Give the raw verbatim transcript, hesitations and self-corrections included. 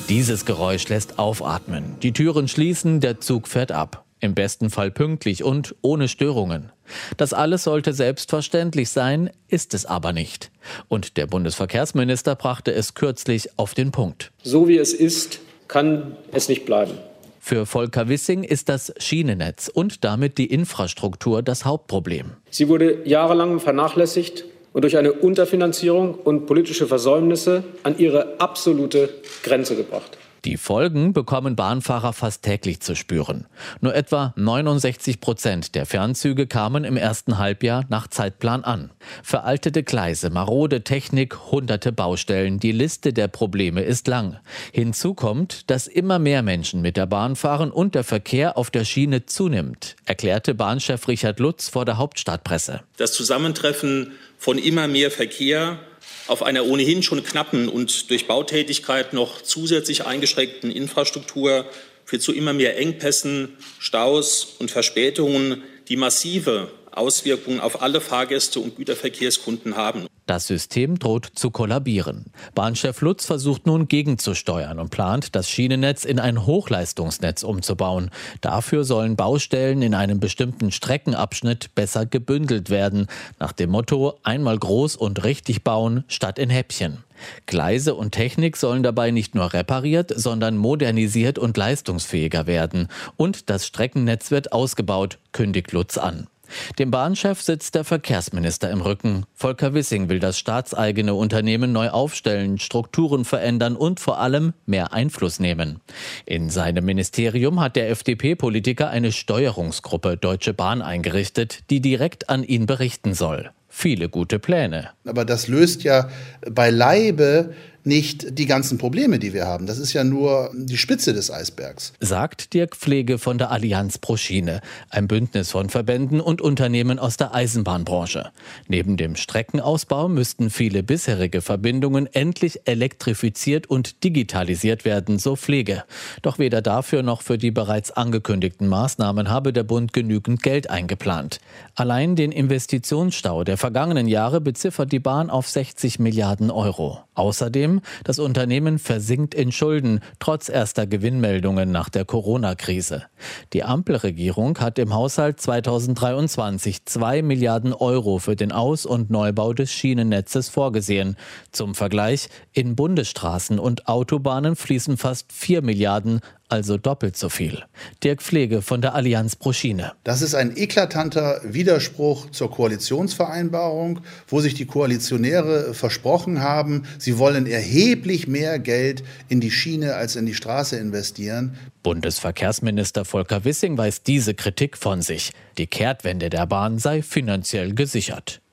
Dieses Geräusch lässt aufatmen. Die Türen schließen, der Zug fährt ab. Im besten Fall pünktlich und ohne Störungen. Das alles sollte selbstverständlich sein, ist es aber nicht. Und der Bundesverkehrsminister brachte es kürzlich auf den Punkt. So wie es ist, kann es nicht bleiben. Für Volker Wissing ist das Schienennetz und damit die Infrastruktur das Hauptproblem. Sie wurde jahrelang vernachlässigt und durch eine Unterfinanzierung und politische Versäumnisse an ihre absolute Grenze gebracht. Die Folgen bekommen Bahnfahrer fast täglich zu spüren. Nur etwa neunundsechzig Prozent der Fernzüge kamen im ersten Halbjahr nach Zeitplan an. Veraltete Gleise, marode Technik, hunderte Baustellen. Die Liste der Probleme ist lang. Hinzu kommt, dass immer mehr Menschen mit der Bahn fahren und der Verkehr auf der Schiene zunimmt, erklärte Bahnchef Richard Lutz vor der Hauptstadtpresse. Das Zusammentreffen von immer mehr Verkehr auf einer ohnehin schon knappen und durch Bautätigkeit noch zusätzlich eingeschränkten Infrastruktur führt zu immer mehr Engpässen, Staus und Verspätungen, die massive Auswirkungen auf alle Fahrgäste und Güterverkehrskunden haben. Das System droht zu kollabieren. Bahnchef Lutz versucht nun gegenzusteuern und plant, das Schienennetz in ein Hochleistungsnetz umzubauen. Dafür sollen Baustellen in einem bestimmten Streckenabschnitt besser gebündelt werden. Nach dem Motto, einmal groß und richtig bauen, statt in Häppchen. Gleise und Technik sollen dabei nicht nur repariert, sondern modernisiert und leistungsfähiger werden. Und das Streckennetz wird ausgebaut, kündigt Lutz an. Dem Bahnchef sitzt der Verkehrsminister im Rücken. Volker Wissing will das staatseigene Unternehmen neu aufstellen, Strukturen verändern und vor allem mehr Einfluss nehmen. In seinem Ministerium hat der F D P-Politiker eine Steuerungsgruppe Deutsche Bahn eingerichtet, die direkt an ihn berichten soll. Viele gute Pläne. Aber das löst ja beileibe nicht die ganzen Probleme, die wir haben. Das ist ja nur die Spitze des Eisbergs. Sagt Dirk Pflege von der Allianz pro Schiene, ein Bündnis von Verbänden und Unternehmen aus der Eisenbahnbranche. Neben dem Streckenausbau müssten viele bisherige Verbindungen endlich elektrifiziert und digitalisiert werden, so Pflege. Doch weder dafür noch für die bereits angekündigten Maßnahmen habe der Bund genügend Geld eingeplant. Allein den Investitionsstau der vergangenen Jahre beziffert die Bahn auf sechzig Milliarden Euro. Außerdem, das Unternehmen versinkt in Schulden, trotz erster Gewinnmeldungen nach der Corona-Krise. Die Ampelregierung hat im Haushalt zweitausenddreiundzwanzig zwei Milliarden Euro für den Aus- und Neubau des Schienennetzes vorgesehen. Zum Vergleich, in Bundesstraßen und Autobahnen fließen fast vier Milliarden, also doppelt so viel. Dirk Pflege von der Allianz pro Schiene. Das ist ein eklatanter Widerspruch zur Koalitionsvereinbarung, wo sich die Koalitionäre versprochen haben, sie wollen erheblich mehr Geld in die Schiene als in die Straße investieren. Bundesverkehrsminister Volker Wissing weist diese Kritik von sich. Die Kehrtwende der Bahn sei finanziell gesichert.